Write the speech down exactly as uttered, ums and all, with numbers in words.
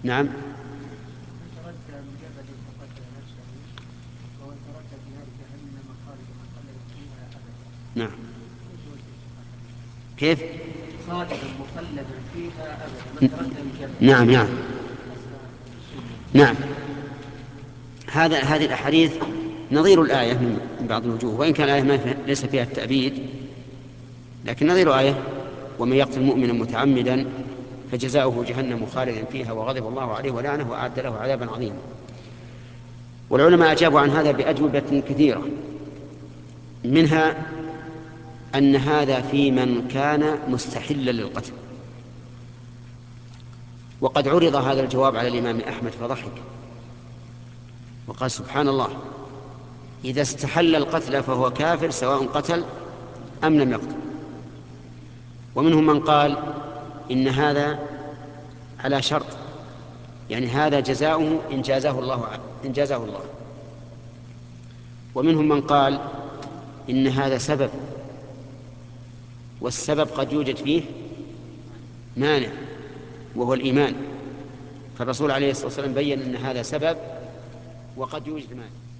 نعم. نعم. كيف؟ خالدا مخلدا فيها أبدا من تردد الجنة. نعم نعم نعم. هذا هذه الأحاديث نظير الآية من بعض الوجوه، وإن كان الآية ما فيها ليس فيها التأبيد، لكن نظير آية: ومن يقتل مؤمنا متعمدا فجزاؤه جهنم خالدا فيها وغضب الله عليه ولعنه وأعد له عذابا عظيما. والعلماء أجابوا عن هذا بأجوبة كثيرة، منها أن هذا في من كان مستحلا للقتل. وقد عرض هذا الجواب على الإمام أحمد فضحك وقال: سبحان الله، إذا استحل القتل فهو كافر سواء قتل أم لم يقتل. ومنهم من قال إن هذا على شرط، يعني هذا جزاؤه إن جازاه الله إن جازاه الله. ومنهم من قال إن هذا سبب، والسبب قد يوجد فيه مانع وهو الإيمان، فالرسول عليه الصلاة والسلام بيّن أن هذا سبب وقد يوجد مانع.